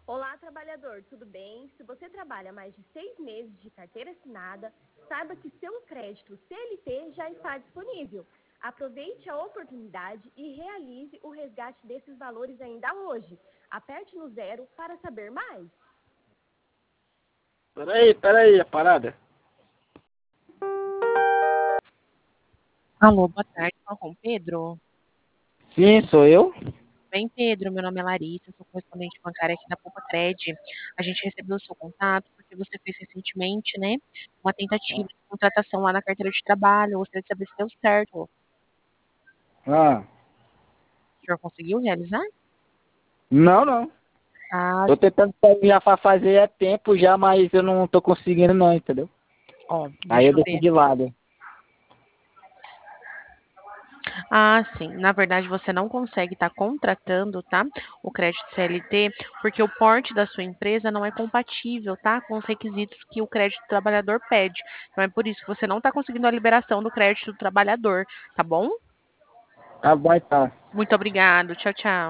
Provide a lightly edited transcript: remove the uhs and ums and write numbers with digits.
Olá, trabalhador, tudo bem? Se você trabalha mais de 6 meses de carteira assinada, saiba que seu crédito CLT já está disponível. Aproveite a oportunidade e realize o resgate desses valores ainda hoje. Aperte no 0 para saber mais. Peraí, a parada. Alô, boa tarde, fala com o Pedro. Sim, sou eu. Bem, Pedro, meu nome é Larissa, sou correspondente bancária aqui da Poupa Cred. A gente recebeu o seu contato porque você fez recentemente, né, uma tentativa de contratação lá na carteira de trabalho. Eu gostaria de saber se deu certo. Ah, O senhor conseguiu realizar? não. Ah, Tô tentando já fazer há tempo já, mas eu não tô conseguindo não, entendeu? ó, Aí deixa eu eu deixo ver. de lado. Ah, sim. Na verdade, você não consegue estar contratando, tá? O crédito CLT, porque o porte da sua empresa não é compatível, tá? Com os requisitos que o crédito do trabalhador pede. Então é por isso que você não está conseguindo a liberação do crédito do trabalhor, tá bom? Tá bom, então. Muito obrigado. Tchau, tchau.